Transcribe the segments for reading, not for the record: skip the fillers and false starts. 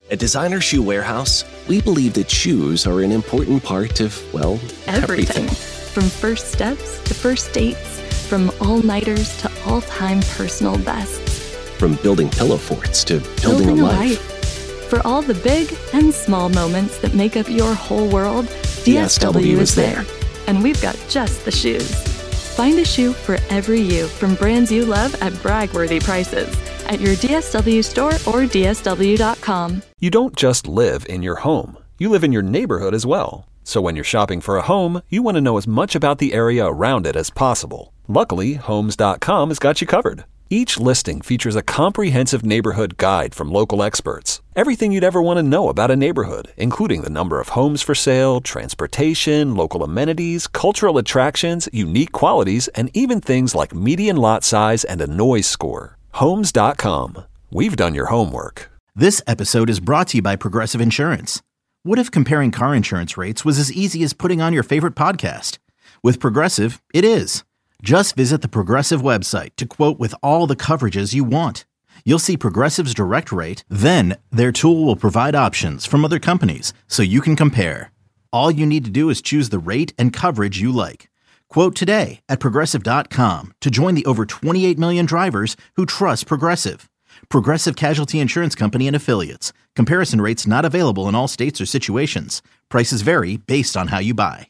At Designer Shoe Warehouse, we believe that shoes are an important part of, well, everything. From first steps to first dates, from all-nighters to all-time personal bests. From building pillow forts to building a life. For all the big and small moments that make up your whole world, DSW is there. And we've got just the shoes. Find a shoe for every you from brands you love at brag-worthy prices at your DSW store or DSW.com. You don't just live in your home. You live in your neighborhood as well. So when you're shopping for a home, you want to know as much about the area around it as possible. Luckily, Homes.com has got you covered. Each listing features a comprehensive neighborhood guide from local experts. Everything you'd ever want to know about a neighborhood, including the number of homes for sale, transportation, local amenities, cultural attractions, unique qualities, and even things like median lot size and a noise score. Homes.com. We've done your homework. This episode is brought to you by Progressive Insurance. What if comparing car insurance rates was as easy as putting on your favorite podcast? With Progressive, it is. Just visit the Progressive website to quote with all the coverages you want. You'll see Progressive's direct rate, then their tool will provide options from other companies so you can compare. All you need to do is choose the rate and coverage you like. Quote today at Progressive.com to join the over 28 million drivers who trust Progressive. Progressive Casualty Insurance Company and Affiliates. Comparison rates not available in all states or situations. Prices vary based on how you buy.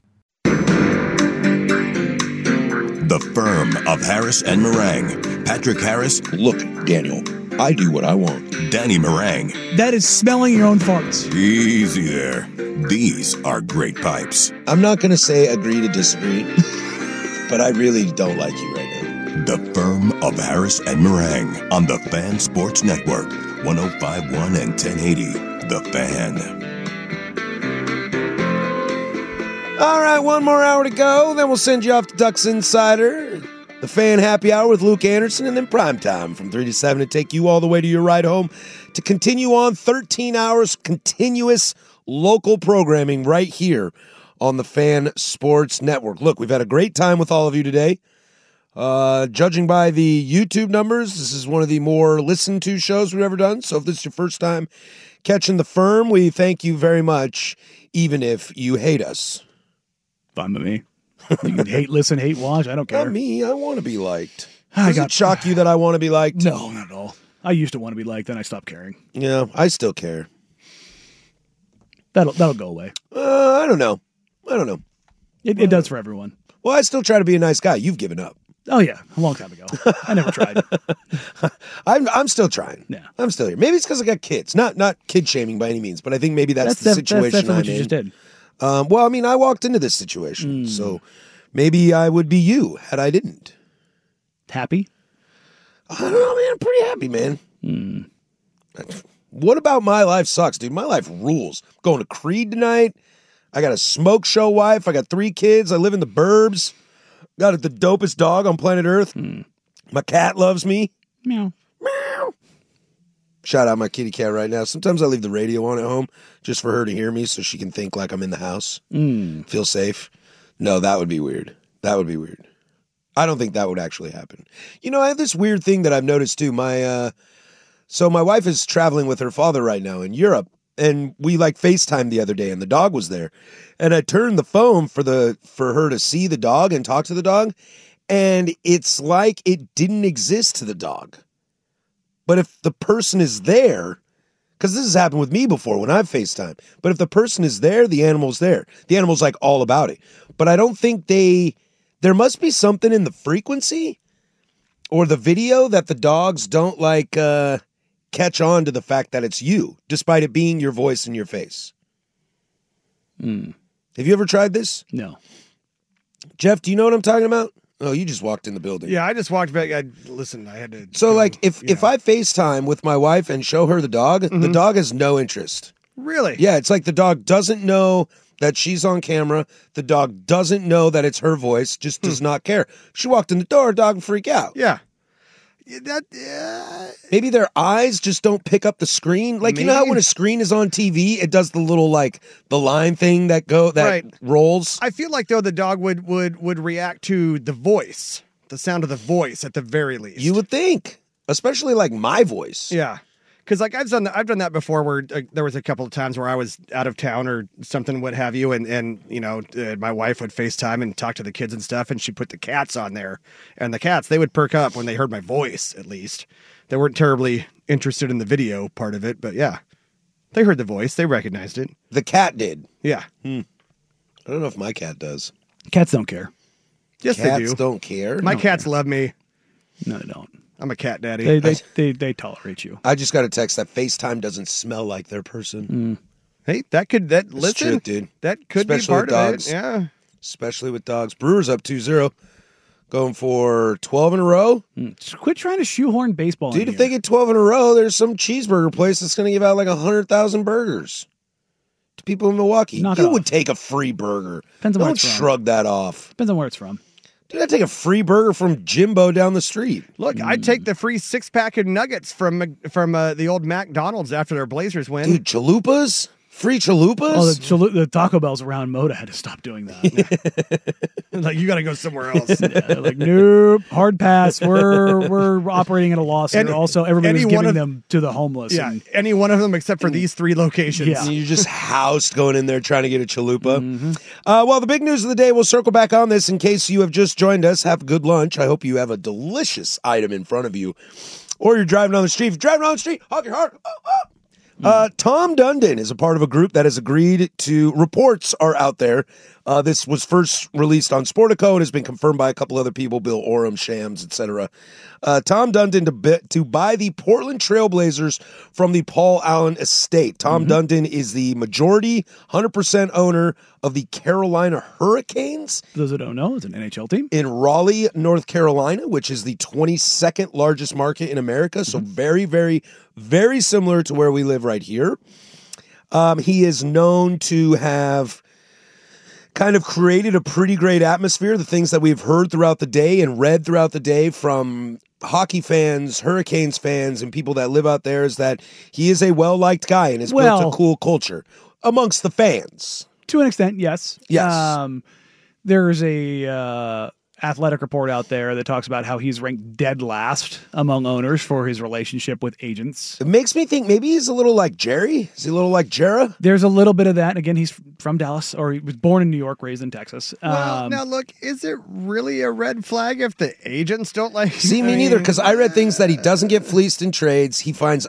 The firm of Harris and Meringue. Patrick Harris. Look, Daniel, I do what I want. Danny Meringue. That is smelling your own farts. Easy there. These are great pipes. I'm not going to say agree to disagree, but I really don't like you right now. The firm of Harris and Meringue on the Fan Sports Network. 105.1 and 1080. The Fan. All right, one more hour to go. Then we'll send you off to Ducks Insider, the Fan Happy Hour with Luke Anderson, and then Prime Time from 3 to 7 to take you all the way to your ride home to continue on 13 hours continuous local programming right here on the Fan Sports Network. Look, we've had a great time with all of you today. Judging by the YouTube numbers, this is one of the more listened to shows we've ever done. So if this is your first time catching the firm, we thank you very much, even if you hate us. Fine with me. You can hate listen, hate watch. I don't care. Not me. I want to be liked. Does it shock you that I want to be liked? No, not at all. I used to want to be liked, then I stopped caring. Yeah, I still care. That'll go away. I don't know. It does for everyone. Well, I still try to be a nice guy. You've given up. Oh yeah, a long time ago. I never tried. I'm still trying. Yeah, I'm still here. Maybe it's because I got kids. Not kid shaming by any means, but I think maybe that's the situation that's I'm what you in. just did. Well, I mean, I walked into this situation, so maybe I would be you had I didn't. Happy? I don't know, man. I'm pretty happy, man. What about my life sucks, dude? My life rules. I'm going to Creed tonight. I got a smoke show wife. I got 3 kids. I live in the burbs. Got the dopest dog on planet Earth. My cat loves me. Meow. Meow. Shout out my kitty cat right now. Sometimes I leave the radio on at home just for her to hear me so she can think like I'm in the house. Feel safe. No, that would be weird. That would be weird. I don't think that would actually happen. You know, I have this weird thing that I've noticed too. So my wife is traveling with her father right now in Europe, and we FaceTimed the other day, and the dog was there. And I turned the phone for her to see the dog and talk to the dog, and it's like it didn't exist to the dog. But if the person is there, because this has happened with me before when I've FaceTimed, but if the person is there, the animal's there. The animal's all about it. But I don't think there must be something in the frequency or the video that the dogs don't catch on to the fact that it's you, despite it being your voice and your face. Have you ever tried this? No. Jeff, do you know what I'm talking about? Oh, you just walked in the building. Yeah, I just walked back. I had to. So, if I FaceTime with my wife and show her the dog has no interest. Really? Yeah, it's like the dog doesn't know that she's on camera. The dog doesn't know that it's her voice, just does not care. She walked in the door, dog would freak out. Yeah. Maybe their eyes just don't pick up the screen. You know how when a screen is on TV, it does the little the line thing that rolls. I feel like though the dog would react to the voice, the sound of the voice at the very least. You would think, especially my voice. Yeah, Because like I've done that before, where there was a couple of times where I was out of town or something, what have you, and my wife would FaceTime and talk to the kids and stuff, and she put the cats on there, and the cats, they would perk up when they heard my voice. At least they weren't terribly interested in the video part of it, but yeah, they heard the voice, they recognized it. The cat did. Yeah. I don't know if my cat does. Cats don't care. Yes, Cats they do. Don't care. My cats love me. No, they don't. I'm a cat daddy. They tolerate you. I just got a text that FaceTime doesn't smell like their person. Hey, listen, true, dude. That could Especially be part with dogs. of it. Yeah. Especially with dogs. Brewers up 2-0. Going for 12 in a row. Just quit trying to shoehorn baseball. Dude, in if here. they get 12 in a row, there's some cheeseburger place that's going to give out like 100,000 burgers to people in Milwaukee. Knock it You off. would take a free burger. Depends on where Don't it's from. shrug that off. Depends on where it's from. Dude, I'd take a free burger from Jimbo down the street. Look, I'd take the free 6-pack of nuggets from the old McDonald's after their Blazers win. Dude, chalupas? Free chalupas? Oh, the Taco Bells around Moda had to stop doing that. Like, you got to go somewhere else. Yeah, like, nope, hard pass. We're operating at a loss. And also, everybody was giving them to the homeless. Yeah, any one of them except for these 3 locations. Yeah. You're just housed going in there trying to get a chalupa. Well, the big news of the day, we'll circle back on this in case you have just joined us. Have a good lunch. I hope you have a delicious item in front of you. Or you're driving down the street. If you're driving down the street, honk your horn. Tom Dundon is a part of a group that has agreed to, reports are out there. This was first released on Sportico and has been confirmed by a couple other people, Bill Oram, Shams, etc. Tom Dundon to buy the Portland Trailblazers from the Paul Allen estate. Tom Dundon is the majority, 100% owner of the Carolina Hurricanes. Those that don't know, it's an NHL team. In Raleigh, North Carolina, which is the 22nd largest market in America. So very, very, very similar to where we live right here. He is known to have kind of created a pretty great atmosphere. The things that we've heard throughout the day and read throughout the day from hockey fans, Hurricanes fans, and people that live out there is that he is a well-liked guy and has built a cool culture amongst the fans. To an extent, yes. Yes. There's a Athletic report out there that talks about how he's ranked dead last among owners for his relationship with agents. It makes me think maybe he's a little like Jerry. Is he a little like Jera? There's a little bit of that. Again, he's from Dallas, or he was born in New York, raised in Texas. Well, now look, is it really a red flag if the agents don't like? See, me neither, because I read things that he doesn't get fleeced in trades. He finds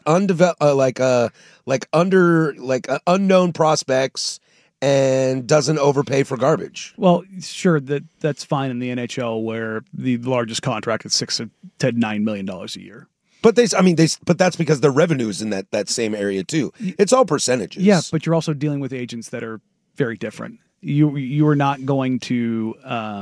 unknown prospects and doesn't overpay for garbage. Well, sure, that's fine in the NHL, where the largest contract is $6 to $9 million a year. But but that's because their revenue is in that same area too. It's all percentages. Yeah, but you're also dealing with agents that are very different. You are not going to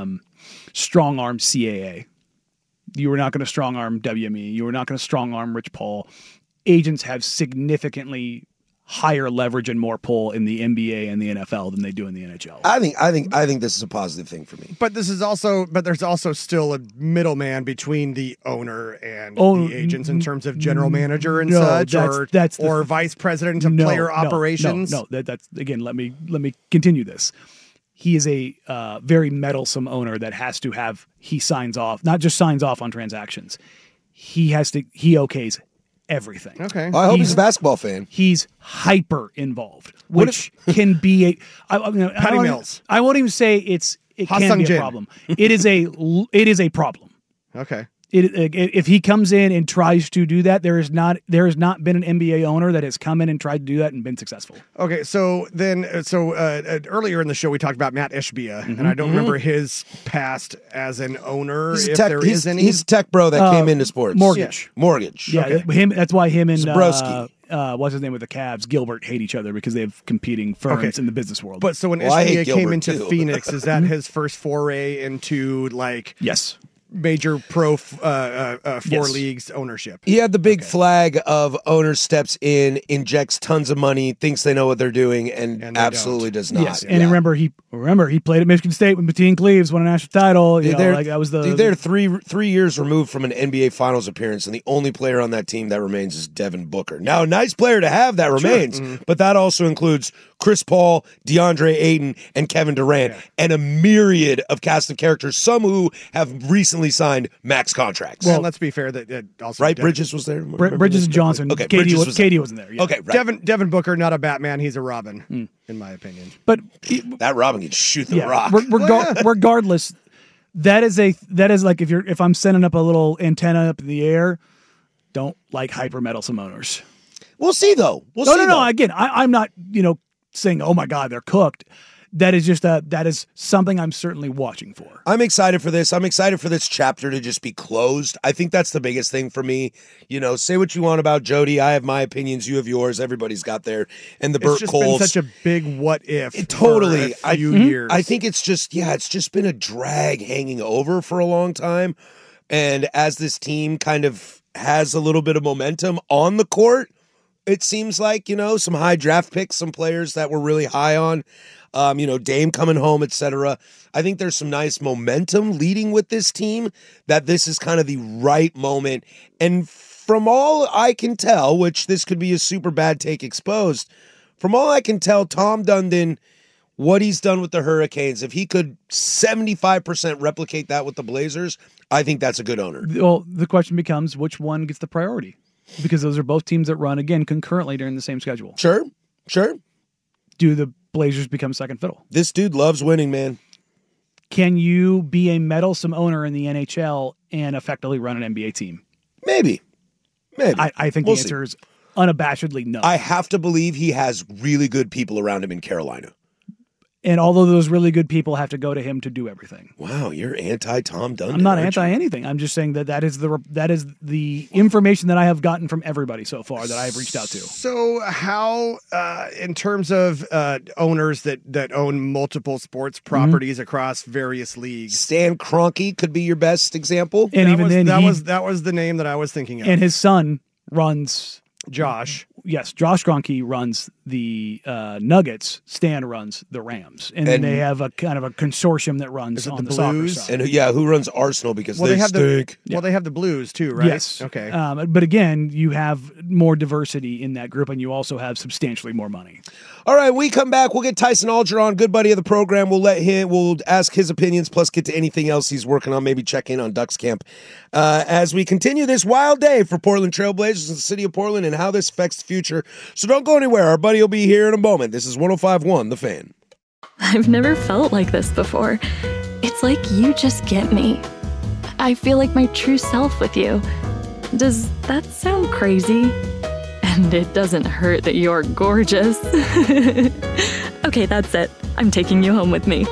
strong arm CAA. You are not going to strong arm WME. You are not going to strong arm Rich Paul. Agents have significantly higher leverage and more pull in the NBA and the NFL than they do in the NHL. I think this is a positive thing for me. But there's also still a middleman between the owner and the agents in terms of general manager and such, or vice president of player operations. No, that's again. Let me continue this. He is a very meddlesome owner that has to have. He signs off, not just signs off on transactions. He okays everything. Okay. I hope he's a basketball fan. He's hyper involved, which can be Patty Mills. I won't even say it can be a problem. It is a problem. Okay. If he comes in and tries to do that, there has not been an NBA owner that has come in and tried to do that and been successful. Okay, so earlier in the show we talked about Matt Ishbia, and I don't remember his past as an owner. He's a tech bro that came into sports. Mortgage. Yeah, okay. That's why him and Zabrowski. What's his name with the Cavs? Gilbert hate each other because they have competing firms in the business world. But so when Ishbia came into Phoenix, is that his first foray into yes, major pro four leagues ownership? He had the big flag of owner steps in, injects tons of money, thinks they know what they're doing, and absolutely does not. Yes, and remember he played at Michigan State when Mateen Cleaves won a national title. They're 3 years removed from an NBA Finals appearance, and the only player on that team that remains is Devin Booker. Now, a nice player to have that remains, but that also includes Chris Paul, DeAndre Ayton, and Kevin Durant, and a myriad of cast of characters, some who have recently recently signed max contracts. Well, let's be fair that also right. Bridges was there. Bridges and Johnson. Okay, Katie Bridges wasn't there. Yeah. Okay, right. Devin Booker, not a Batman. He's a Robin, in my opinion. But that Robin can shoot the rock. Regardless, that is like if I'm sending up a little antenna up in the air, don't like hyper meddlesome owners. We'll see though. No. Again, I'm not saying, oh my God, they're cooked. That is something I'm certainly watching for. I'm excited for this. I'm excited for this chapter to just be closed. I think that's the biggest thing for me. Say what you want about Jody. I have my opinions. You have yours. Everybody's got their. And the Burt Coles. It's been such a big what if. Totally. For a few years. I think it's just been a drag hanging over for a long time. And as this team kind of has a little bit of momentum on the court, it seems like, some high draft picks, some players that we're really high on. Dame coming home, etc. I think there's some nice momentum leading with this team, that this is kind of the right moment. And from all I can tell, which this could be a super bad take exposed, from all I can tell, Tom Dundon, what he's done with the Hurricanes, if he could 75% replicate that with the Blazers, I think that's a good owner. Well, the question becomes, which one gets the priority? Because those are both teams that run, again, concurrently during the same schedule. Sure. Do the Blazers become second fiddle? This dude loves winning, man. Can you be a meddlesome owner in the NHL and effectively run an NBA team? Maybe. I think the answer is unabashedly no. I have to believe he has really good people around him in Carolina. And although those really good people have to go to him to do everything. Wow, you're anti-Tom Dundon. I'm not anti-anything. I'm just saying that is the information that I have gotten from everybody so far that I have reached out to. So how, in terms of owners that own multiple sports properties across various leagues, Stan Kroenke could be your best example. And that was the name that I was thinking of. And his son runs Josh. Yes, Josh Kroenke runs the Nuggets. Stan runs the Rams, and then they have a kind of a consortium that runs on the Blues? soccer side. And who runs Arsenal because they stink. They have the Blues too, right? Yes. Okay. But again, you have more diversity in that group, and you also have substantially more money. All right, we come back. We'll get Tyson Alger on, good buddy of the program. We'll ask his opinions, plus get to anything else he's working on. Maybe check in on Ducks Camp as we continue this wild day for Portland Trailblazers in the city of Portland and how this affects the future. So don't go anywhere. Our buddy will be here in a moment. This is 105.1 The Fan. I've never felt like this before. It's like you just get me. I feel like my true self with you. Does that sound crazy? And it doesn't hurt that you're gorgeous. Okay, that's it. I'm taking you home with me.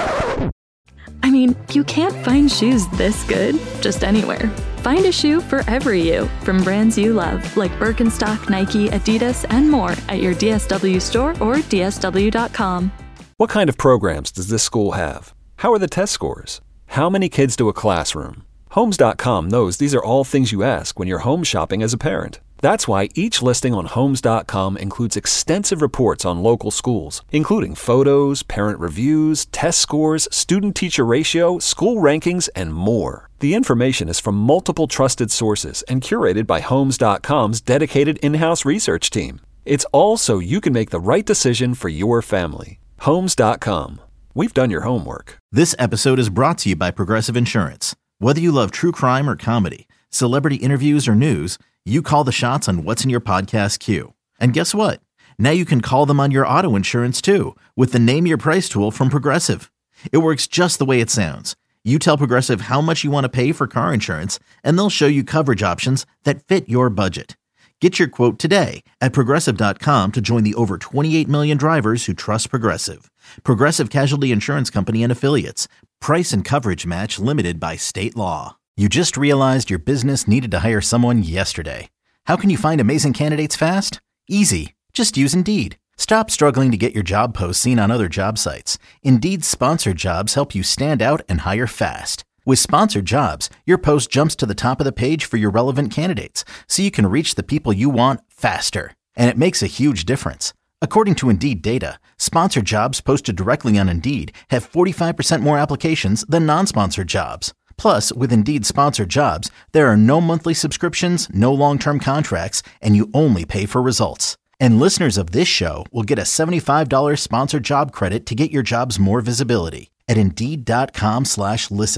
I mean, you can't find shoes this good just anywhere. Find a shoe for every you from brands you love, like Birkenstock, Nike, Adidas, and more at your DSW store or DSW.com. What kind of programs does this school have? How are the test scores? How many kids do a classroom? Homes.com knows these are all things you ask when you're home shopping as a parent. That's why each listing on Homes.com includes extensive reports on local schools, including photos, parent reviews, test scores, student-teacher ratio, school rankings, and more. The information is from multiple trusted sources and curated by Homes.com's dedicated in-house research team. It's all so you can make the right decision for your family. Homes.com. We've done your homework. This episode is brought to you by Progressive Insurance. Whether you love true crime or comedy, celebrity interviews or news, you call the shots on what's in your podcast queue. And guess what? Now you can call them on your auto insurance too with the Name Your Price tool from Progressive. It works just the way it sounds. You tell Progressive how much you want to pay for car insurance, and they'll show you coverage options that fit your budget. Get your quote today at Progressive.com to join the over 28 million drivers who trust Progressive. Progressive Casualty Insurance Company and Affiliates. Price and coverage match limited by state law. You just realized your business needed to hire someone yesterday. How can you find amazing candidates fast? Easy. Just use Indeed. Stop struggling to get your job posts seen on other job sites. Indeed's sponsored jobs help you stand out and hire fast. With sponsored jobs, your post jumps to the top of the page for your relevant candidates, so you can reach the people you want faster. And it makes a huge difference. According to Indeed data, sponsored jobs posted directly on Indeed have 45% more applications than non-sponsored jobs. Plus, with Indeed sponsored jobs, there are no monthly subscriptions, no long-term contracts, and you only pay for results. And listeners of this show will get a $75 sponsored job credit to get your jobs more visibility at Indeed.com/listen.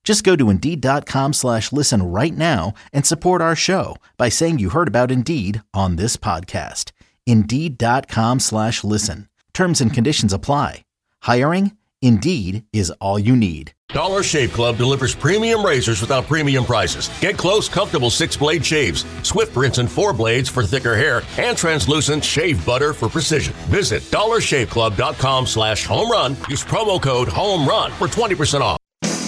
Just go to Indeed.com/listen right now and support our show by saying you heard about Indeed on this podcast. Indeed.com/listen. Terms and conditions apply. Hiring? Indeed is all you need. Dollar Shave Club delivers premium razors without premium prices. Get close, comfortable 6-blade shaves, swift rinse and 4 blades for thicker hair, and translucent shave butter for precision. Visit dollarshaveclub.com/home-run. Use promo code HOME-RUN for 20% off.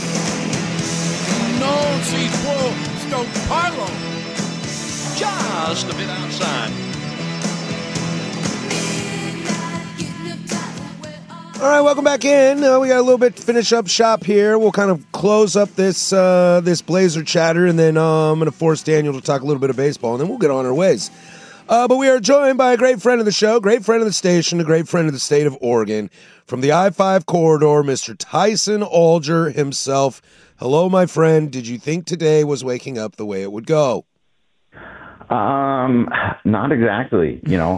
Non si può stopparlo. Just a bit outside. All right, welcome back in. We got a little bit to finish up shop here. We'll kind of close up this this Blazer chatter, and then I'm going to force Daniel to talk a little bit of baseball, and then we'll get on our ways. But we are joined by a great friend of the show, great friend of the station, a great friend of the state of Oregon, from the I-5 corridor, Mr. Tyson Alger himself. Hello, my friend. Did you think today was waking up the way it would go? Not exactly. You know,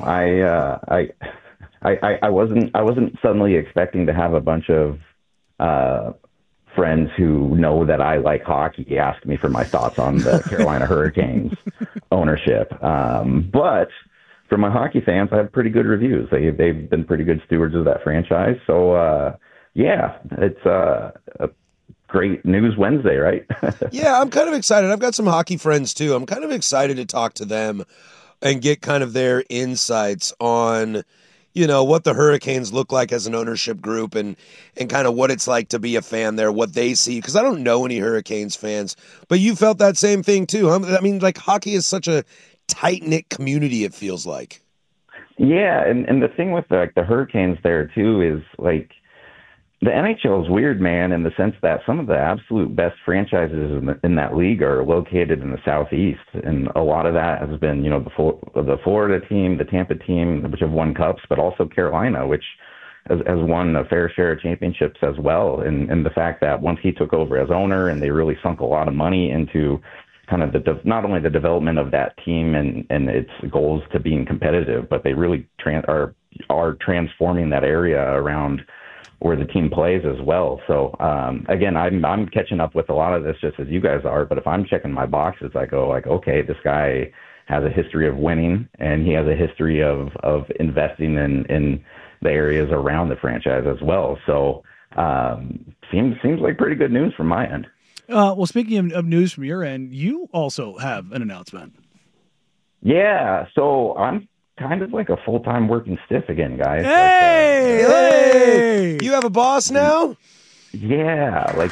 I wasn't suddenly expecting to have a bunch of friends who know that I like hockey ask me for my thoughts on the Carolina Hurricanes ownership. But for my hockey fans, I have pretty good reviews. They've been pretty good stewards of that franchise. So yeah, it's a great news Wednesday, right? Yeah, I'm kind of excited. I've got some hockey friends too. I'm kind of excited to talk to them and get kind of their insights on, you know, what the Hurricanes look like as an ownership group and kind of what it's like to be a fan there, what they see. Because I don't know any Hurricanes fans, but you felt that same thing too. I mean, like, hockey is such a tight-knit community, it feels like. Yeah, and the thing with the Hurricanes there too is, like, the NHL is weird, man, in the sense that some of the absolute best franchises in that league are located in the Southeast, and a lot of that has been, you know, the Florida team, the Tampa team, which have won cups, but also Carolina, which has won a fair share of championships as well. And the fact that once he took over as owner, and they really sunk a lot of money into kind of not only the development of that team and its goals to being competitive, but they really are transforming that area around where the team plays as well. So again, I'm catching up with a lot of this just as you guys are, but if I'm checking my boxes, I go like, okay, this guy has a history of winning, and he has a history of investing in the areas around the franchise as well. So seems like pretty good news from my end. Well, speaking of news from your end, you also have an announcement. Yeah, so I'm kind of like a full-time working stiff again, guys. Hey! You have a boss now? Yeah, like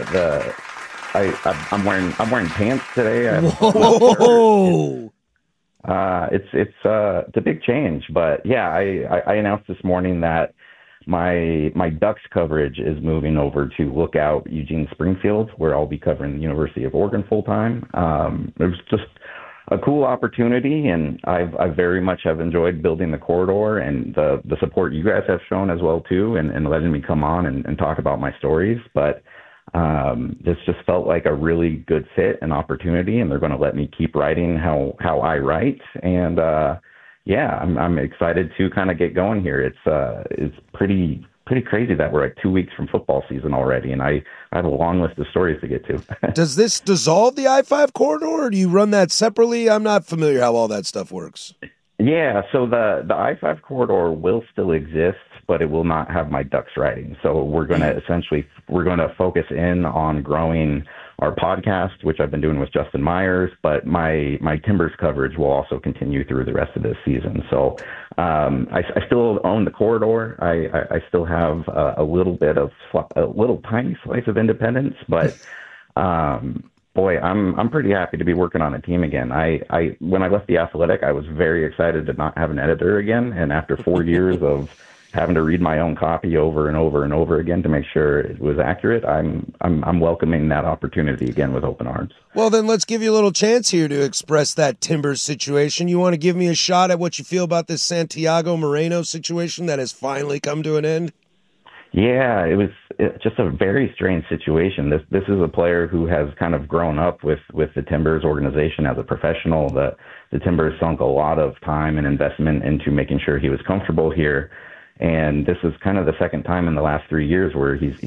I'm wearing pants today. Whoa! It's a big change, but yeah, I announced this morning that my Ducks coverage is moving over to Lookout Eugene Springfield, where I'll be covering the University of Oregon full-time. It was just a cool opportunity, and I very much have enjoyed building the corridor and the support you guys have shown as well too, and letting me come on and talk about my stories. But this just felt like a really good fit and opportunity, and they're going to let me keep writing how I write. And yeah, I'm excited to kind of get going here. It's pretty crazy that we're like 2 weeks from football season already, and I have a long list of stories to get to. Does this dissolve the I-5 corridor, or do you run that separately? I'm not familiar how all that stuff works. Yeah, so the I-5 corridor will still exist, but it will not have my Ducks writing. So we're going to focus in on growing our podcast, which I've been doing with Justin Myers, but my Timbers coverage will also continue through the rest of this season. So I still own the corridor. I still have a little tiny slice of independence, but boy, I'm pretty happy to be working on a team again. When I left The Athletic, I was very excited to not have an editor again, and after 4 years of having to read my own copy over and over and over again to make sure it was accurate, I'm welcoming that opportunity again with open arms. Well, then let's give you a little chance here to express that Timbers situation. You want to give me a shot at what you feel about this Santiago Moreno situation that has finally come to an end? Yeah, it's just a very strange situation. This is a player who has kind of grown up with the Timbers organization as a professional. The Timbers sunk a lot of time and investment into making sure he was comfortable here. And this is kind of the second time in the last 3 years where he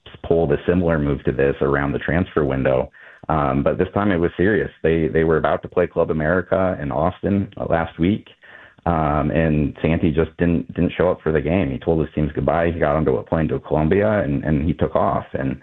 pulled a similar move to this around the transfer window. But this time it was serious. They were about to play Club America in Austin last week. And Santi just didn't show up for the game. He told his teams goodbye. He got onto a plane to Colombia and he took off. And,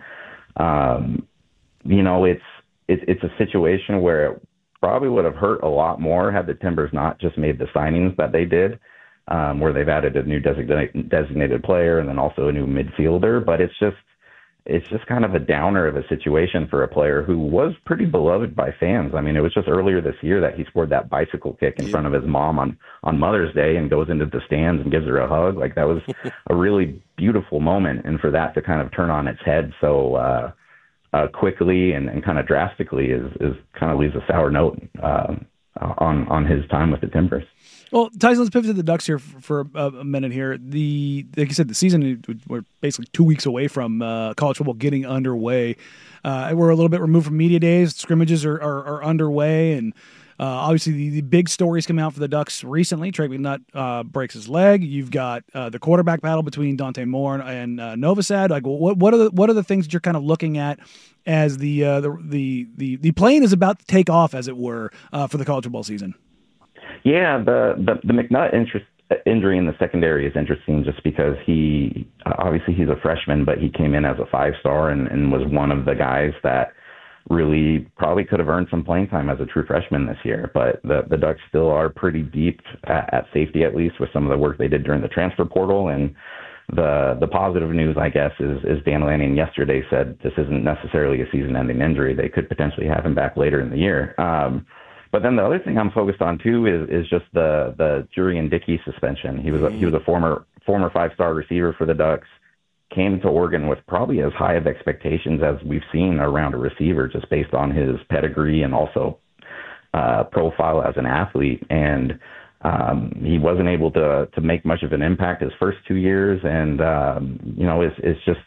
it's a situation where it probably would have hurt a lot more had the Timbers not just made the signings that they did, where they've added a new designated player and then also a new midfielder. But it's just kind of a downer of a situation for a player who was pretty beloved by fans. I mean, it was just earlier this year that he scored that bicycle kick in front of his mom on Mother's Day and goes into the stands and gives her a hug. Like, that was a really beautiful moment. And for that to kind of turn on its head so quickly and kind of drastically is kind of leaves a sour note on his time with the Timbers. Well, Tyson, let's pivot to the Ducks here for a minute here. Like you said, the season, we're basically 2 weeks away from college football getting underway. We're a little bit removed from media days. Scrimmages are underway, and obviously the big stories coming out for the Ducks recently. Trey McNutt breaks his leg. You've got the quarterback battle between Dante Moore and Novosad. Like, what are the things that you're kind of looking at as the plane is about to take off, as it were, for the college football season? Yeah, the McNutt injury in the secondary is interesting just because obviously he's a freshman, but he came in as a 5-star and was one of the guys that really probably could have earned some playing time as a true freshman this year. But the Ducks still are pretty deep at safety, at least with some of the work they did during the transfer portal. And the positive news, I guess, is Dan Lanning yesterday said this isn't necessarily a season-ending injury. They could potentially have him back later in the year. But then the other thing I'm focused on too is just the Jurian Dickey suspension. He was a former 5-star receiver for the Ducks. Came to Oregon with probably as high of expectations as we've seen around a receiver, just based on his pedigree and also profile as an athlete. And he wasn't able to make much of an impact his first 2 years, and it's just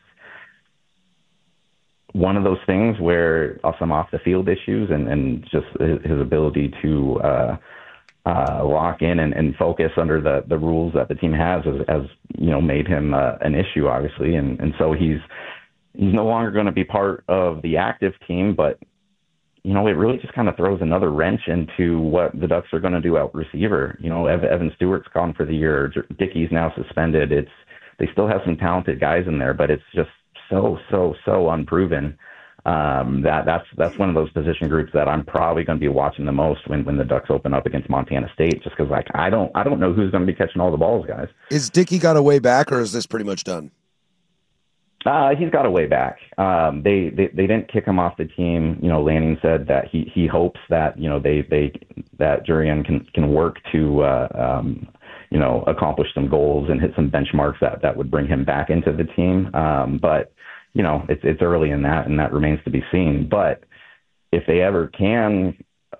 one of those things where some off the field issues and just his ability to lock in and focus under the rules that the team has made him an issue, obviously. And so he's no longer going to be part of the active team, but it really just kind of throws another wrench into what the Ducks are going to do out receiver. Evan Stewart's gone for the year. Dickey's now suspended. They still have some talented guys in there, but it's just so unproven. That's one of those position groups that I'm probably going to be watching the most when the Ducks open up against Montana State, just because I don't know who's going to be catching all the balls, guys. Is Dickey got a way back, or is this pretty much done? He's got a way back. They didn't kick him off the team. Lanning said that he hopes that that Jurian can work to accomplish some goals and hit some benchmarks that would bring him back into the team. But it's early in that, and that remains to be seen. But if they ever can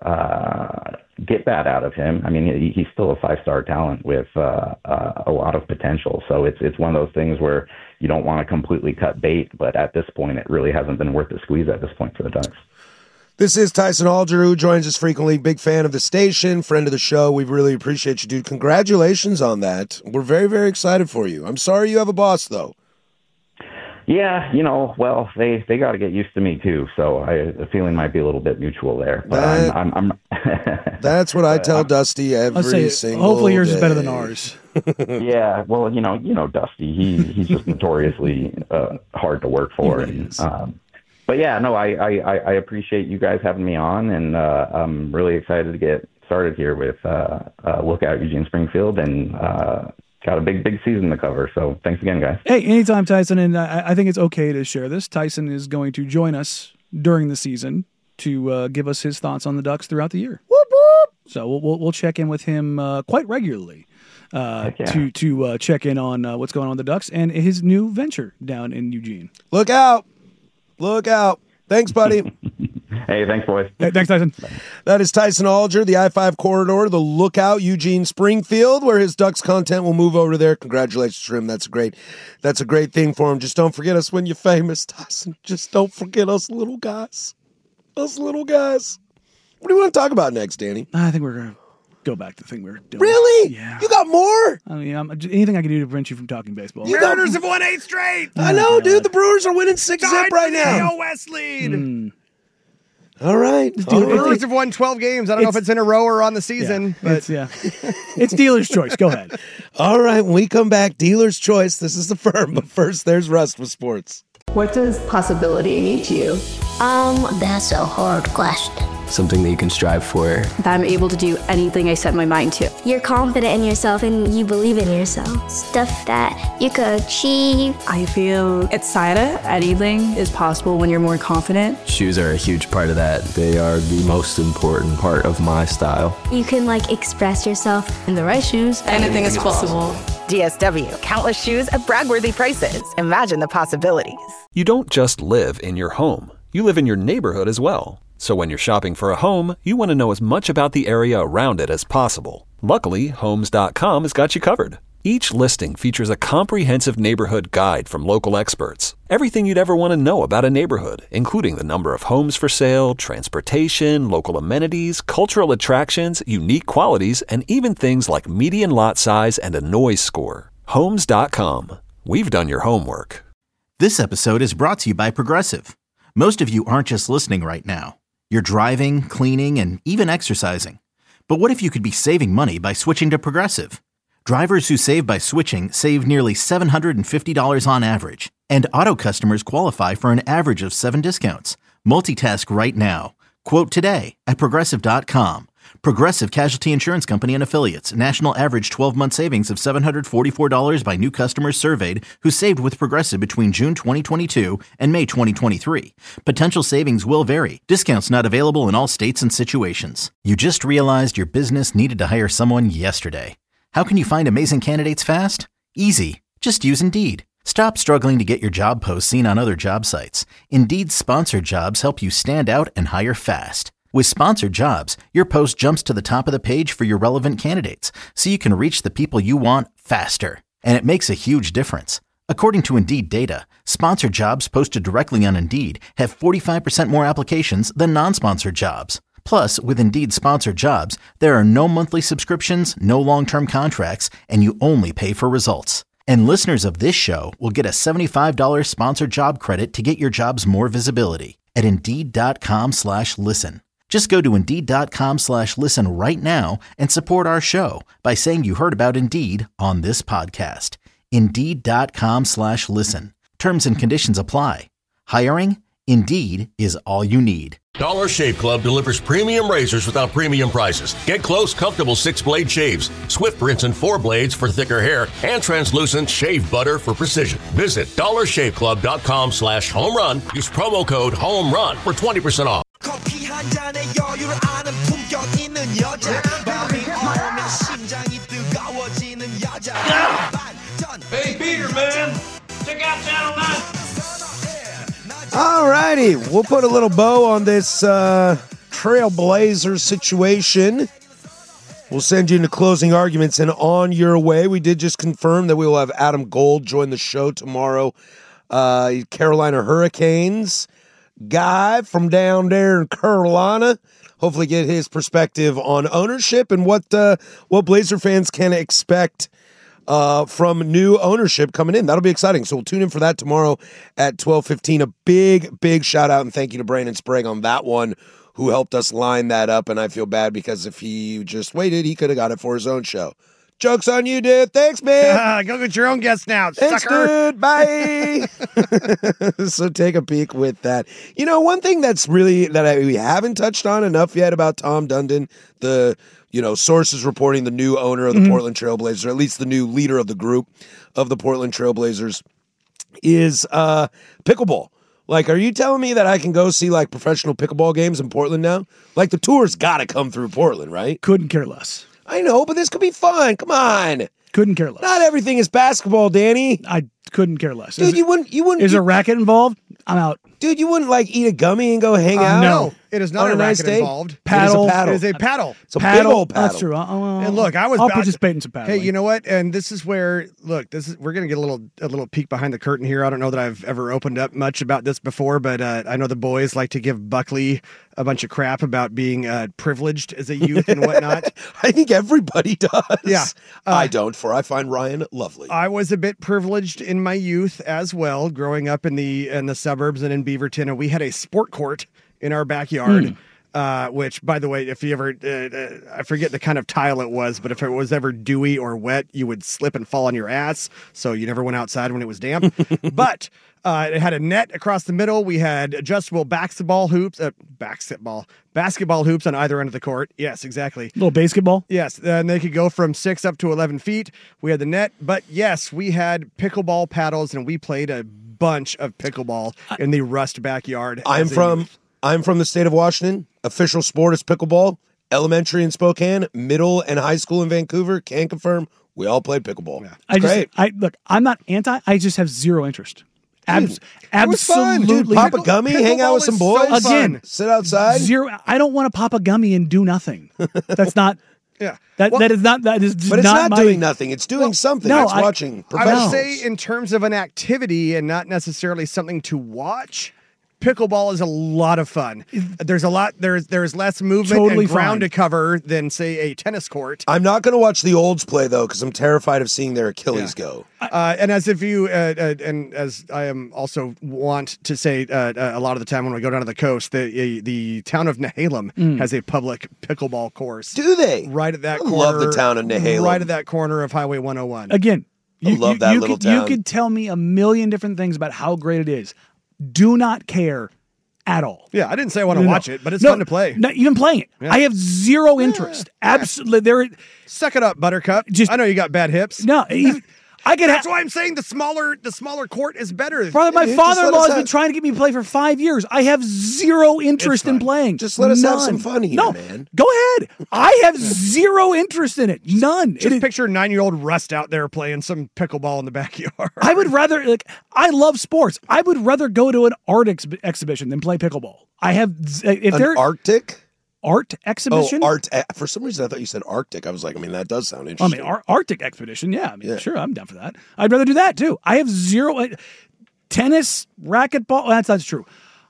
get that out of him, I mean, he's still a 5-star talent with a lot of potential. So it's one of those things where you don't want to completely cut bait, but at this point, it really hasn't been worth the squeeze at this point for the Ducks. This is Tyson Alger, who joins us frequently. Big fan of the station, friend of the show. We really appreciate you, dude. Congratulations on that. We're very, very excited for you. I'm sorry you have a boss, though. Yeah, well, they got to get used to me too, so the feeling might be a little bit mutual there. But I'm that's what I tell Dusty every single hopefully yours day. is better than ours. Yeah, well, Dusty, he's just notoriously hard to work for. But yeah, no, I appreciate you guys having me on, and I'm really excited to get started here with Lookout Eugene Springfield, and got a big season to cover. So thanks again, guys. Hey, anytime, Tyson, and I think it's okay to share this. Tyson is going to join us during the season to give us his thoughts on the Ducks throughout the year. Whoop, whoop. So we'll check in with him quite regularly to check in on what's going on with the Ducks and his new venture down in Eugene. Look out. Look out. Thanks, buddy. Hey, thanks, boys. Hey, thanks, Tyson. That is Tyson Alger, the I-5 corridor, the Lookout, Eugene Springfield, where his Ducks content will move over there. Congratulations to him. That's a great thing for him. Just don't forget us when you're famous, Tyson. Just don't forget us little guys. Us little guys. What do you want to talk about next, Danny? I think we're going to go back to the thing we were doing. Really? Yeah. You got more? I mean, anything I can do to prevent you from talking baseball. Mariners have won 8 straight. I know, dude. The Brewers are winning 6-zip right now. AL West lead. All right. The Brewers have won 12 games. I don't know if it's in a row or on the season. But it's dealer's choice. Go ahead. All right. When we come back, dealer's choice. This is the firm. But first, there's Rust with sports. What does possibility mean to you? That's a hard question. Something that you can strive for. That I'm able to do anything I set my mind to. You're confident in yourself and you believe in yourself. Stuff that you could achieve. I feel excited. Anything is possible when you're more confident. Shoes are a huge part of that. They are the most important part of my style. You can express yourself. In the right shoes, anything is possible. DSW, countless shoes at brag-worthy prices. Imagine the possibilities. You don't just live in your home. You live in your neighborhood as well. So when you're shopping for a home, you want to know as much about the area around it as possible. Luckily, Homes.com has got you covered. Each listing features a comprehensive neighborhood guide from local experts. Everything you'd ever want to know about a neighborhood, including the number of homes for sale, transportation, local amenities, cultural attractions, unique qualities, and even things like median lot size and a noise score. Homes.com. We've done your homework. This episode is brought to you by Progressive. Most of you aren't just listening right now. You're driving, cleaning, and even exercising. But what if you could be saving money by switching to Progressive? Drivers who save by switching save nearly $750 on average. And auto customers qualify for an average of 7 discounts. Multitask right now. Quote today at Progressive.com. Progressive Casualty Insurance Company and Affiliates. National average 12-month savings of $744 by new customers surveyed who saved with Progressive between June 2022 and May 2023. Potential savings will vary. Discounts not available in all states and situations. You just realized your business needed to hire someone yesterday. How can you find amazing candidates fast? Easy. Just use Indeed. Stop struggling to get your job posts seen on other job sites. Indeed's sponsored jobs help you stand out and hire fast. With sponsored jobs, your post jumps to the top of the page for your relevant candidates, so you can reach the people you want faster. And it makes a huge difference. According to Indeed data, sponsored jobs posted directly on Indeed have 45% more applications than non-sponsored jobs. Plus, with Indeed sponsored jobs, there are no monthly subscriptions, no long-term contracts, and you only pay for results. And listeners of this show will get a $75 sponsored job credit to get your jobs more visibility at Indeed.com/listen. Just go to Indeed.com/listen right now and support our show by saying you heard about Indeed on this podcast. Indeed.com/listen. Terms and conditions apply. Hiring? Indeed is all you need. Dollar Shave Club delivers premium razors without premium prices. Get close, comfortable 6-blade shaves, Swift rinse and 4 blades for thicker hair, and translucent shave butter for precision. Visit dollarshaveclub.com/home run. Use promo code HOME RUN for 20% off. Hey, Peter, man. Check out Channel 9. All righty. We'll put a little bow on this Trailblazer situation. We'll send you into closing arguments and on your way. We did just confirm that we will have Adam Gold join the show tomorrow. Carolina Hurricanes guy from down there in Carolina. Hopefully get his perspective on ownership and what Blazer fans can expect from new ownership coming in. That'll be exciting. So we'll tune in for that tomorrow at 12:15. A big shout out and thank you to Brandon Sprague on that one, who helped us line that up. And I feel bad because if he just waited, he could have got it for his own show. Joke's on you, dude. Thanks, man. Go get your own guest now, Thanks, sucker. dude. Bye. So take a peek with that. You know, one thing that's really we haven't touched on enough yet about Tom Dundon, the sources reporting the new owner of the Portland Trailblazers, or at least the new leader of the group of the Portland Trailblazers, is pickleball. Like, are you telling me that I can go see professional pickleball games in Portland now? Like, the tour's got to come through Portland, right? Couldn't care less. I know, but this could be fun. Come on. Couldn't care less. Not everything is basketball, Danny. I couldn't care less. Dude, you wouldn't. Is a racket involved? I'm out. Dude, you wouldn't like eat a gummy and go hang out? No, it is not on a a nice racket day? involved. Paddle. It is a paddle. It's a big old paddle. That's true. And look, I'll participate in some paddling. Hey, you know what? And this is where we're gonna get a little peek behind the curtain here. I don't know that I've ever opened up much about this before, but I know the boys like to give Buckley a bunch of crap about being privileged as a youth and whatnot. I think everybody does. Yeah, I don't, for I find Ryan lovely. I was a bit privileged in my youth as well, growing up in the suburbs and in Beaverton, and we had a sport court in our backyard. Which, by the way, if you ever, I forget the kind of tile it was, but if it was ever dewy or wet, you would slip and fall on your ass. So you never went outside when it was damp. But it had a net across the middle. We had adjustable basketball hoops on either end of the court. Yes, exactly. Little basketball? Yes. And they could go from 6 up to 11 feet. We had the net. But yes, we had pickleball paddles, and we played a bunch of pickleball in the Rust backyard. I'm from the state of Washington. Official sport is pickleball. Elementary in Spokane, middle and high school in Vancouver. Can confirm we all played pickleball. Yeah. Great. Look, I'm not anti. I just have zero interest. Absolutely. Pop a gummy, hang out with some boys. Again, sit outside. Zero. I don't want to pop a gummy and do nothing. That's not. Yeah. That is not. But it's not doing nothing. It's doing something. No, it's watching. I would say in terms of an activity and not necessarily something to watch, pickleball is a lot of fun. There's less movement and ground to cover than, say, a tennis court. I'm not going to watch the olds play, though, because I'm terrified of seeing their Achilles go. And as I am also want to say a lot of the time when we go down to the coast, the town of Nehalem has a public pickleball course. Do they? Right at that corner. Love the town of Nehalem. Right at that corner of Highway 101. Again, I love that little town. You could tell me a million different things about how great it is. Do not care at all. Yeah, I didn't say I want to watch it, but it's fun to play. Not even playing it. Yeah. I have zero interest. Absolutely. Suck it up, Buttercup. I know you got bad hips. No, that's why I'm saying the smaller court is better. Brother, my father-in-law has been trying to get me to play for 5 years. I have zero interest in playing. Just let us have some fun here, man. Go ahead. I have zero interest in it. None. Just picture 9-year-old Rust out there playing some pickleball in the backyard. I would rather, I love sports. I would rather go to an art exhibition than play pickleball. I have, Arctic? Art exhibition? Oh, art. For some reason, I thought you said Arctic. I was like, that does sound interesting. Arctic expedition. Yeah. Sure, I'm down for that. I'd rather do that too. I have zero tennis, racquetball. That's not true.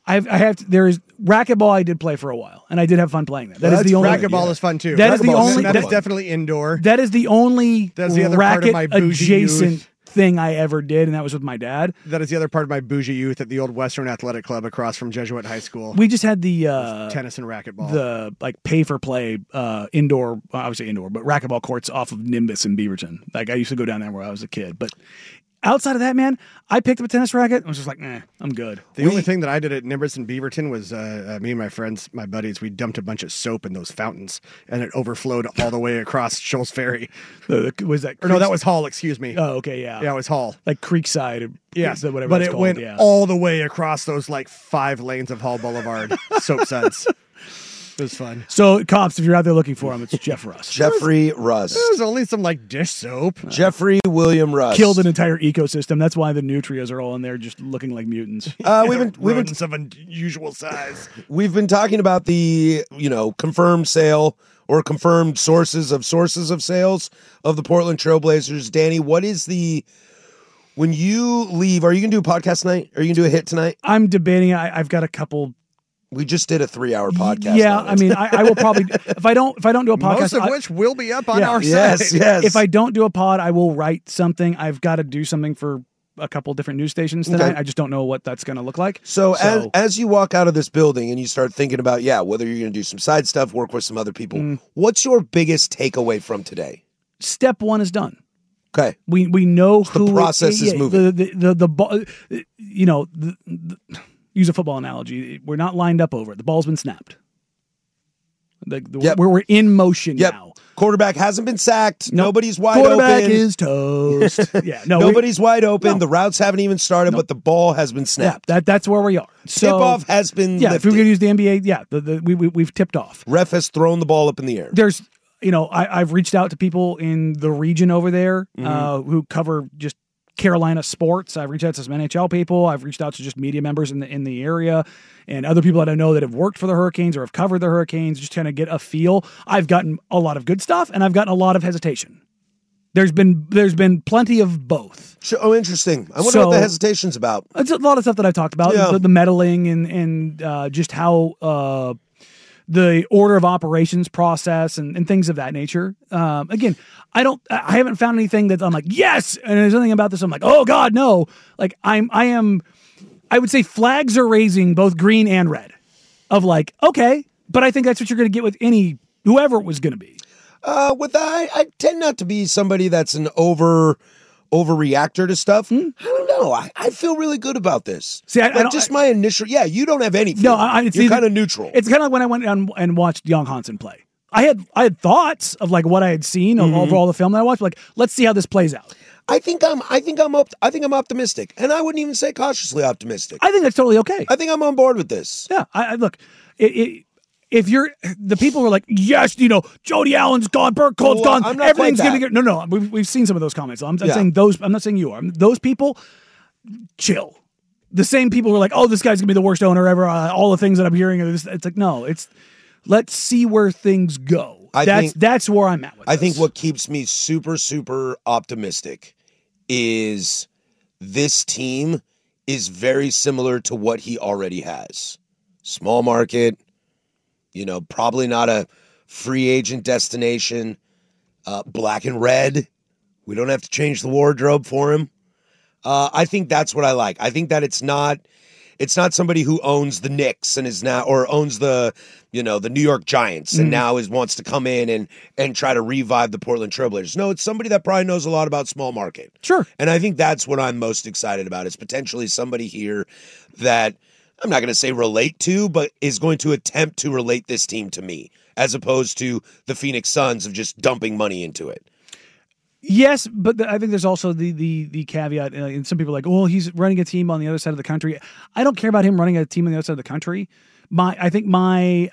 There is racquetball. I did play for a while, and I did have fun playing that. That is the only racquetball is fun too. That is the only. That is definitely indoor. That is the only. That's the other racket part of my bougie adjacent youth. Thing I ever did, and that was with my dad. That is the other part of my bougie youth at the old Western Athletic Club across from Jesuit High School. We just had the tennis and racquetball, the pay for play indoor, obviously indoor, but racquetball courts off of Nimbus in Beaverton. Like I used to go down there when I was a kid, but. Outside of that, man, I picked up a tennis racket. I was just like, I'm good. The only thing that I did at Nimbus and Beaverton was me and my friends, my buddies, we dumped a bunch of soap in those fountains, and it overflowed all the way across Shoals Ferry. Was that? Or no, that was Hall. Excuse me. Oh, okay, yeah. Yeah, it was Hall. Like Creekside. Yes, whatever. But it's it called, went all the way across those 5 lanes of Hall Boulevard soap suds. It was fun. So, cops, if you're out there looking for him, it's Jeff Rust. Jeffrey Rust. There was only some dish soap. Jeffrey William Rust killed an entire ecosystem. That's why the nutrias are all in there, just looking like mutants. We've been of unusual size. We've been talking about the confirmed sale or confirmed sources of sales of the Portland Trailblazers. Danny, what is when you leave? Are you gonna do a podcast tonight? Are you gonna do a hit tonight? I'm debating. I've got a couple. We just did a 3-hour podcast. Yeah, I will probably if I don't do a podcast, most of which will be up on our site. Yes. If I don't do a pod, I will write something. I've got to do something for a couple different news stations tonight. Okay. I just don't know what that's going to look like. So as you walk out of this building and you start thinking about whether you're going to do some side stuff, work with some other people, what's your biggest takeaway from today? Step 1 is done. Okay, we know the process is moving. Use a football analogy. We're not lined up over it. The ball's been snapped. We're in motion now. Quarterback hasn't been sacked. Nobody's wide open. Quarterback is toast. Nobody's wide open. The routes haven't even started, but the ball has been snapped. Yeah, that's where we are. Tip-off has been lifted. If we're going to use the NBA, we've tipped off. Ref has thrown the ball up in the air. There's, I've reached out to people in the region over there who cover just Carolina sports. I've reached out to some NHL people. I've reached out to just media members in the area and other people that I know that have worked for the Hurricanes or have covered the Hurricanes, just trying to get a feel. I've gotten a lot of good stuff, and I've gotten a lot of hesitation. There's been plenty of both. Oh, interesting. I wonder what the hesitation's about. It's a lot of stuff that I've talked about, the meddling and just how the order of operations process and things of that nature. Again, I haven't found anything that I'm like, yes, and there's nothing about this I'm like, oh God, no. Like I would say flags are raising both green and red of like, okay, but I think that's what you're going to get with whoever it was going to be. I tend not to be somebody that's an overreactor to stuff. I don't know. I feel really good about this. See, my initial. Yeah, you don't have any. No, you're kind of neutral. It's kind of like when I went and watched Young Hansen play. I had thoughts of like what I had seen over all the film that I watched. Like, let's see how this plays out. I think I'm optimistic, and I wouldn't even say cautiously optimistic. I think that's totally okay. I think I'm on board with this. Yeah, I look. If you're the people who are like, yes, Jody Allen's gone, Burke Cole's gone, everything's going to be good. No, we've seen some of those comments. I'm saying those. I'm not saying you are. Those people, chill. The same people who are like, oh, this guy's going to be the worst owner ever. All the things that I'm hearing. It's like, no, let's see where things go. That's where I'm at with I think what keeps me super, super optimistic is this team is very similar to what he already has. Small market, probably not a free agent destination, black and red. We don't have to change the wardrobe for him. I think that's what I like. I think that it's not somebody who owns the Knicks and is now, or owns the New York Giants and now wants to come in and try to revive the Portland Trailblazers. No, it's somebody that probably knows a lot about small market. Sure. And I think that's what I'm most excited about, is potentially somebody here that I'm not going to say relate to, but is going to attempt to relate this team to me, as opposed to the Phoenix Suns of just dumping money into it. Yes, but I think there's also the caveat, and some people are like, well, he's running a team on the other side of the country. I don't care about him running a team on the other side of the country. I think my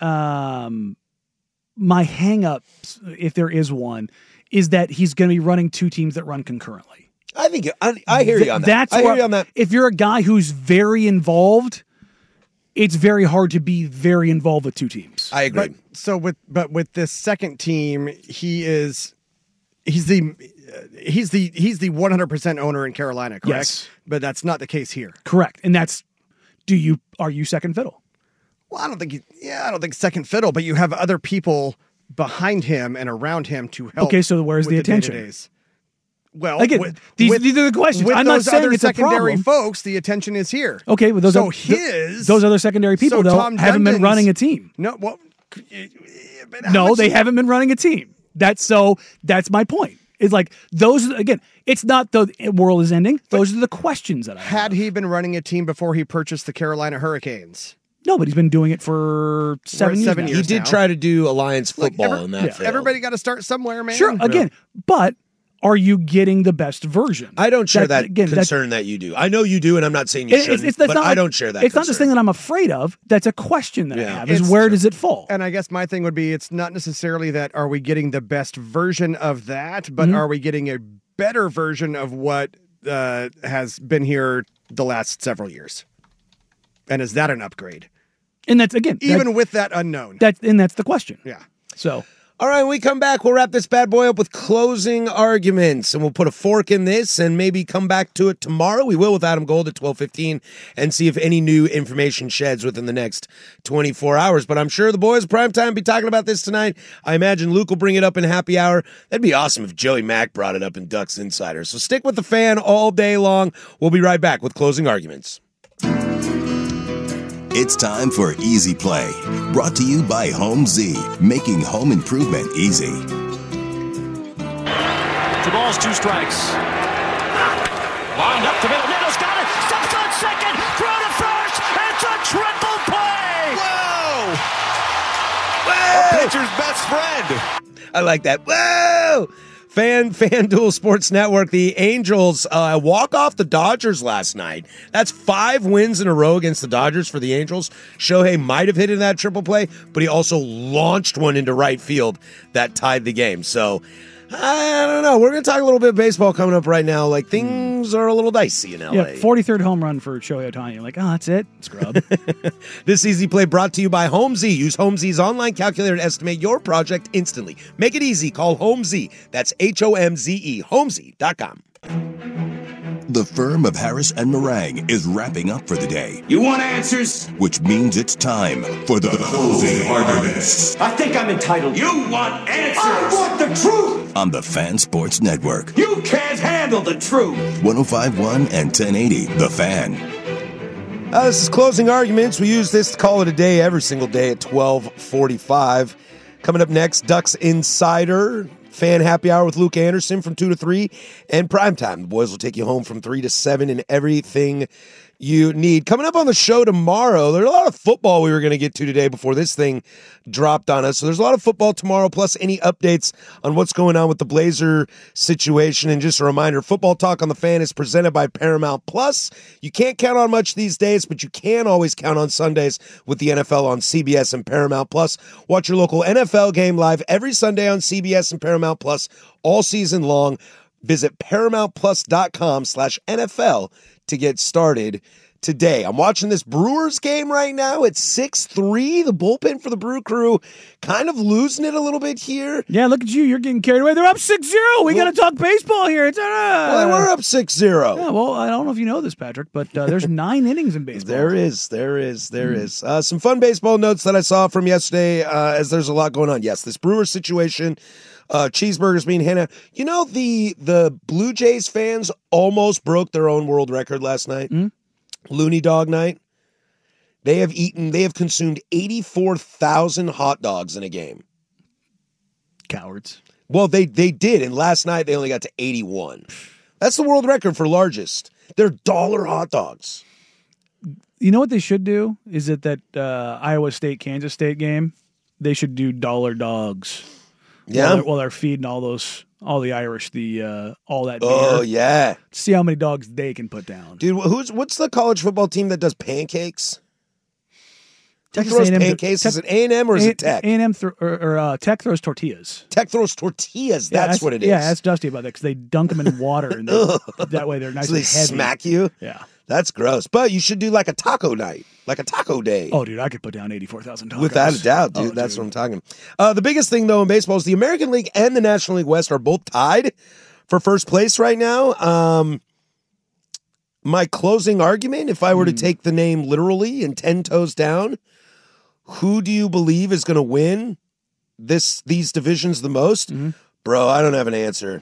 hang-ups, if there is one, is that he's going to be running two teams that run concurrently. I think I hear you on that. I hear you on that. If you're a guy who's very involved, it's very hard to be very involved with two teams. I agree. But with this second team, he's the 100% owner in Carolina, correct? Yes. But that's not the case here. Correct. And that's, are you second fiddle? Well, I don't think second fiddle, but you have other people behind him and around him to help. Okay, so where's the attention? Day-to-days. Well, again, these are the questions. With I'm not those saying other it's a secondary problem. folks, the attention is here. Okay, but those other secondary people haven't been running a team. No, well, they haven't been running a team. That's my point. It's like those again. It's not the world is ending. Those are the questions that I had. He been running a team before he purchased the Carolina Hurricanes? No, but he's been doing it for 7 years. He did try to do Alliance football in that. Failed. Everybody got to start somewhere, man. Sure. Again, but are you getting the best version? I don't share that concern that you do. I know you do, and I'm not saying you shouldn't, but I don't share that It's concern. not this thing that I'm afraid of. That's a question that I have, is where does it fall? And I guess my thing would be, it's not necessarily that are we getting the best version of that, but are we getting a better version of what has been here the last several years? And is that an upgrade? And that's, again... Even with that unknown. That's the question. Yeah. So... All right, when we come back, we'll wrap this bad boy up with closing arguments, and we'll put a fork in this and maybe come back to it tomorrow. We will with Adam Gold at 12:15 and see if any new information sheds within the next 24 hours. But I'm sure the boys primetime will be talking about this tonight. I imagine Luke will bring it up in happy hour. That'd be awesome if Joey Mack brought it up in Ducks Insider. So stick with the fan all day long. We'll be right back with closing arguments. It's time for Easy Play, brought to you by Home Z, making home improvement easy. 2 balls, 2 strikes. Lined up the middle. Neto's got it. Steps on second. Throw to first. It's a triple play. Whoa! A pitcher's best friend. I like that. Whoa! FanDuel Sports Network, the Angels walk off the Dodgers last night. That's 5 wins in a row against the Dodgers for the Angels. Shohei might have hit in that triple play, but he also launched one into right field that tied the game. So, I don't know. We're going to talk a little bit of baseball coming up right now. Like, things things are a little dicey in LA. Yeah, 43rd home run for Shohei Ohtani. You're like, oh, that's it? Scrub. This Easy Play brought to you by HomeZ. Use HomeZ's online calculator to estimate your project instantly. Make it easy. Call HomeZ. That's HOMZE. HomeZ.com. The firm of Harris and Meringue is wrapping up for the day. You want answers? Which means it's time for the closing arguments. I think I'm entitled. You want answers? I want the truth! On the Fan Sports Network. You can't handle the truth! 105.1 and 1080, The Fan. This is Closing Arguments. We use this to call it a day every single day at 12:45. Coming up next, Ducks Insider. Fan Happy Hour with Luke Anderson from 2 to 3, and Primetime. The boys will take you home from 3 to 7 and everything you need. Coming up on the show tomorrow, there's a lot of football we were going to get to today before this thing dropped on us. So there's a lot of football tomorrow, plus any updates on what's going on with the Blazer situation. And just a reminder, Football Talk on the Fan is presented by Paramount Plus. You can't count on much these days, but you can always count on Sundays with the NFL on CBS and Paramount Plus. Watch your local NFL game live every Sunday on CBS and Paramount Plus all season long. Visit ParamountPlus.com/NFL to get started today. I'm watching this Brewers game right now. It's 6-3. The bullpen for the Brew Crew kind of losing it a little bit here. Yeah, look at you. You're getting carried away. They're up 6-0. We got to talk baseball here. Well, they were up 6-0. Yeah, well, I don't know if you know this, Patrick, but there's 9 innings in baseball. There is. Some fun baseball notes that I saw from yesterday, as there's a lot going on. Yes, this Brewers situation. Cheeseburgers being handed out. You know, the Blue Jays fans almost broke their own world record last night. Looney Dog Night. They have consumed 84,000 hot dogs in a game. Cowards. Well, they did, and last night they only got to 81. That's the world record for largest. They're dollar hot dogs. You know what they should do? Is it that Iowa State-Kansas State game? They should do dollar dogs. Yeah. While they're feeding all the Irish, all that beer. Oh, yeah. See how many dogs they can put down. Dude, what's the college football team that does pancakes? Texas throws A&M pancakes? Is it A&M or is it Tech? A&M or Tech throws tortillas. Tech throws tortillas. That's what it is. Yeah, ask Dusty about that because they dunk them in water and that way they're nice so and they heavy. Smack you? Yeah. That's gross. But you should do like a taco night, like a taco day. Oh, dude, I could put down 84,000 tacos. Without a doubt, dude. That's what I'm talking about. The biggest thing, though, in baseball is the American League and the National League West are both tied for first place right now. My closing argument, if I were to take the name literally and 10 toes down, who do you believe is going to win these divisions the most? Bro, I don't have an answer.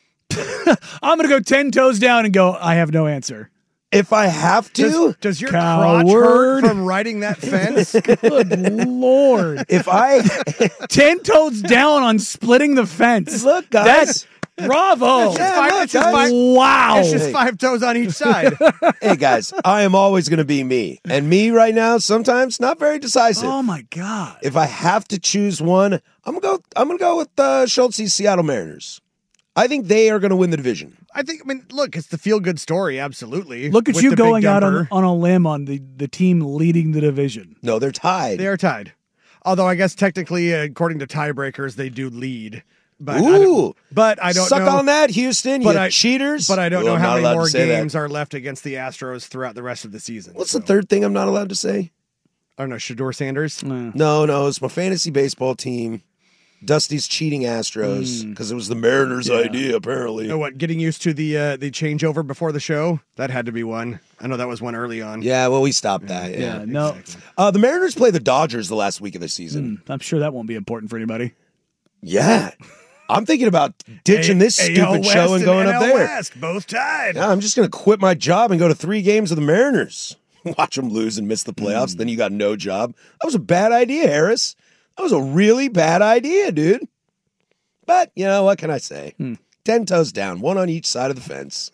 I'm going to go 10 toes down and go, I have no answer. If I have to? Does your crotch hurt from riding that fence? Good Lord. If I 10 toes down on splitting the fence. Look, guys. Bravo. Wow. It's just 5 toes on each side. Hey, guys, I am always going to be me. And me right now, sometimes not very decisive. Oh, my God. If I have to choose one, I'm going to go with Schultz's Seattle Mariners. I think they are going to win the division. Look, it's the feel-good story, absolutely. Look at you going out on a limb on the team leading the division. No, they're tied. They are tied. Although I guess technically, according to tiebreakers, they do lead. But Ooh. I don't Suck know. on that, Houston, you cheaters. But I don't know how many more games are left against the Astros throughout the rest of the season. What's the third thing I'm not allowed to say? I don't know, Shedeur Sanders? No, it's my fantasy baseball team. Dusty's cheating Astros because it was the Mariners' idea, apparently. You know what? Getting used to the changeover before the show, that had to be one. I know that was one early on. Yeah, well, we stopped that. Yeah, no. Exactly. The Mariners play the Dodgers the last week of the season. I'm sure that won't be important for anybody. Yeah. I'm thinking about ditching this stupid show and going up there. West, both tied. Yeah, I'm just going to quit my job and go to 3 games of the Mariners. Watch them lose and miss the playoffs. Then you got no job. That was a bad idea, Harris. That was a really bad idea, dude. But, you know, what can I say? 10 toes down, 1 on each side of the fence.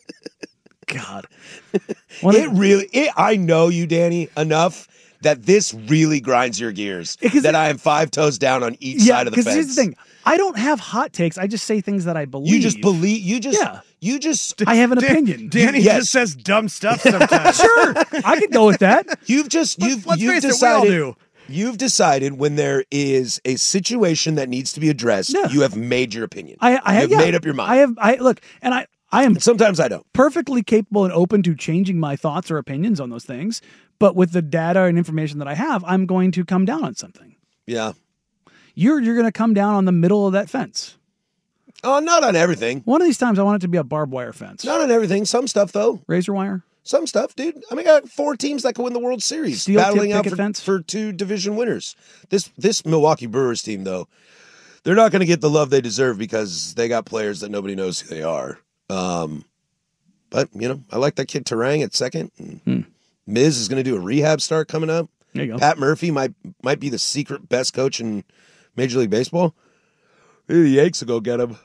God. I know you, Danny, enough that this really grinds your gears. That I am 5 toes down on each side of the fence. Because here's the thing. I don't have hot takes. I just say things that I believe. You just believe. I have an opinion. Danny just says dumb stuff sometimes. Sure. I could go with that. You've decided. You've decided when there is a situation that needs to be addressed, you have made your opinion. I have made up your mind. Look, and Sometimes I don't. Perfectly capable and open to changing my thoughts or opinions on those things. But with the data and information that I have, I'm going to come down on something. Yeah. You're going to come down on the middle of that fence. Oh, not on everything. One of these times I want it to be a barbed wire fence. Not on everything. Some stuff, though. Razor wire? Some stuff, dude. I mean, I got 4 teams that could win the World Series. Steel battling tip out picket fence? for 2 division winners. This Milwaukee Brewers team, though, they're not going to get the love they deserve because they got players that nobody knows who they are. But, I like that kid Terang at second. Miz is going to do a rehab start coming up. There you go. Pat Murphy might be the secret best coach in Major League Baseball. Maybe the Yanks will go get him.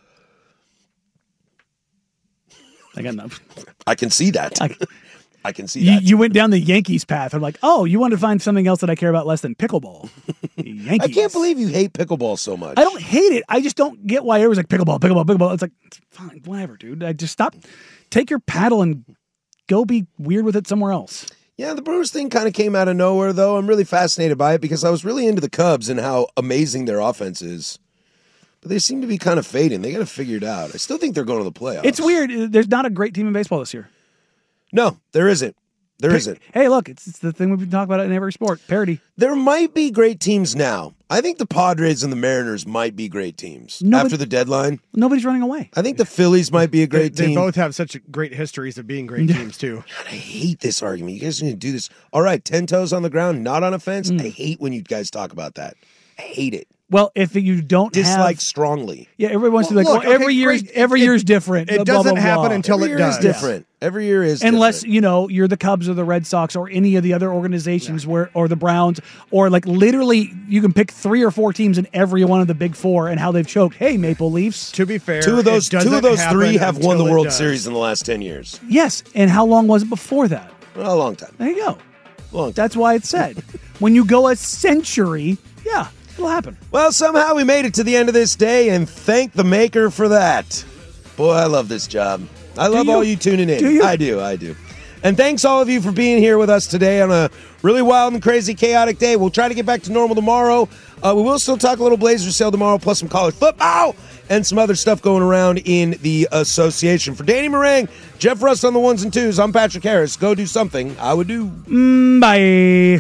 I got enough. I can see that. I can see that. You went down the Yankees path. I'm like, oh, you want to find something else that I care about less than pickleball. Yankees. I can't believe you hate pickleball so much. I don't hate it. I just don't get why everyone's like pickleball. It's like, it's fine, whatever, dude. I just stop. Take your paddle and go be weird with it somewhere else. Yeah, the Brewers thing kind of came out of nowhere, though. I'm really fascinated by it because I was really into the Cubs and how amazing their offense is. But they seem to be kind of fading. They got to figure it out. I still think they're going to the playoffs. It's weird. There's not a great team in baseball this year. No, there isn't. There isn't. Hey, look, it's the thing we've been talking about in every sport. Parity. There might be great teams now. I think the Padres and the Mariners might be great teams after the deadline. Nobody's running away. I think the Phillies might be a great team. They both have such great histories of being great teams, too. God, I hate this argument. You guys need to do this. All right, 10 toes on the ground, not on a fence. I hate when you guys talk about that. I hate it. Well, if you don't dislike strongly. Yeah, everyone's every year's different. It doesn't happen until every it does. Every year is different. Every year is unless different. You're the Cubs or the Red Sox or any of the other organizations or the Browns or like literally you can pick 3 or 4 teams in every one of the big 4 and how they've choked. Hey, Maple Leafs. To be fair, two of those 3 have won the World Series in the last 10 years. Yes, and how long was it before that? A long time. There you go. Long time. That's why it's said when you go a century, yeah. It'll happen. Well, somehow we made it to the end of this day, and thank the maker for that. Boy, I love this job. I love all you tuning in. Do you? I do. And thanks all of you for being here with us today on a really wild and crazy, chaotic day. We'll try to get back to normal tomorrow. We will still talk a little Blazers sale tomorrow, plus some college football and some other stuff going around in the association. For Danny Meringue, Jeff Rust on the 1s and 2s, I'm Patrick Harris. Go do something I would do. Bye.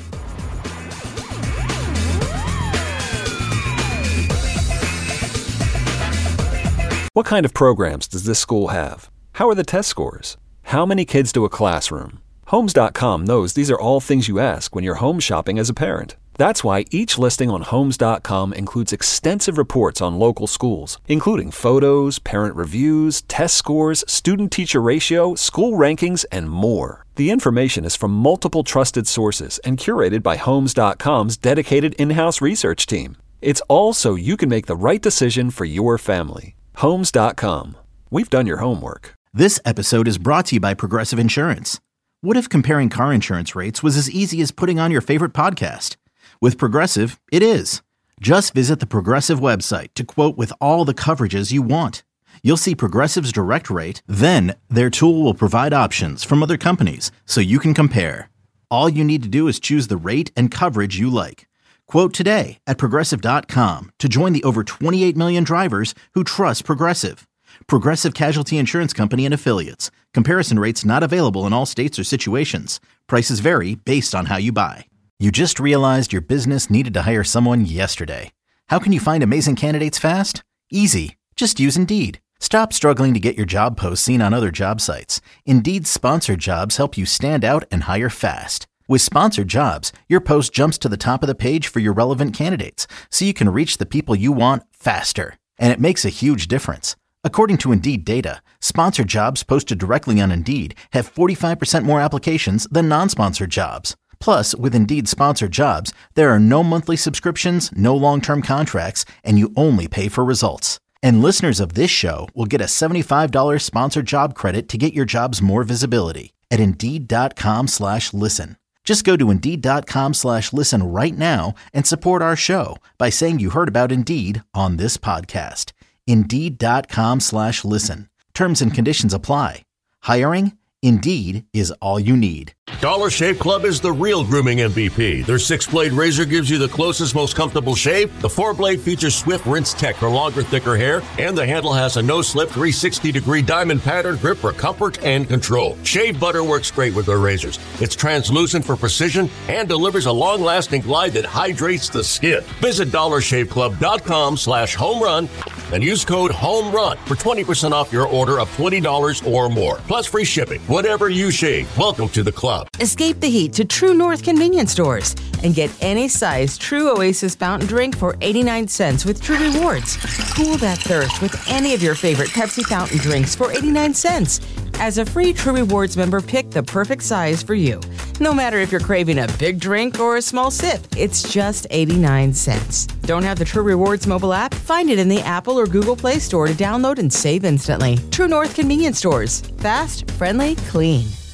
What kind of programs does this school have? How are the test scores? How many kids do a classroom? Homes.com knows these are all things you ask when you're home shopping as a parent. That's why each listing on Homes.com includes extensive reports on local schools, including photos, parent reviews, test scores, student-teacher ratio, school rankings, and more. The information is from multiple trusted sources and curated by Homes.com's dedicated in-house research team. It's all so you can make the right decision for your family. Homes.com. We've done your homework. This episode is brought to you by Progressive Insurance. What if comparing car insurance rates was as easy as putting on your favorite podcast? With Progressive, it is. Just visit the Progressive website to quote with all the coverages you want. You'll see Progressive's direct rate, then their tool will provide options from other companies so you can compare. All you need to do is choose the rate and coverage you like. Quote today at Progressive.com to join the over 28 million drivers who trust Progressive. Progressive Casualty Insurance Company and Affiliates. Comparison rates not available in all states or situations. Prices vary based on how you buy. You just realized your business needed to hire someone yesterday. How can you find amazing candidates fast? Easy. Just use Indeed. Stop struggling to get your job posts seen on other job sites. Indeed's sponsored jobs help you stand out and hire fast. With sponsored jobs, your post jumps to the top of the page for your relevant candidates, so you can reach the people you want faster. And it makes a huge difference. According to Indeed data, sponsored jobs posted directly on Indeed have 45% more applications than non-sponsored jobs. Plus, with Indeed sponsored jobs, there are no monthly subscriptions, no long-term contracts, and you only pay for results. And listeners of this show will get a $75 sponsored job credit to get your jobs more visibility at Indeed.com/listen. Just go to Indeed.com/listen right now and support our show by saying you heard about Indeed on this podcast. Indeed.com/listen. Terms and conditions apply. Hiring? Indeed is all you need. Dollar Shave Club is the real grooming MVP. Their 6-blade razor gives you the closest, most comfortable shave. The 4-blade features Swift Rinse Tech for longer, thicker hair, and the handle has a no-slip 360-degree diamond pattern grip for comfort and control. Shave butter works great with their razors. It's translucent for precision and delivers a long-lasting glide that hydrates the skin. Visit DollarShaveClub.com/homerun and use code HOMERUN for 20% off your order of $20 or more, plus free shipping. Whatever you shave, welcome to the club. Escape the heat to True North convenience stores and get any size True Oasis fountain drink for 89 cents with True Rewards. Cool that thirst with any of your favorite Pepsi fountain drinks for 89 cents. As a free True Rewards member, pick the perfect size for you. No matter if you're craving a big drink or a small sip, it's just 89 cents. Don't have the True Rewards mobile app? Find it in the Apple or Google Play Store to download and save instantly. True North convenience stores. Fast, friendly, clean.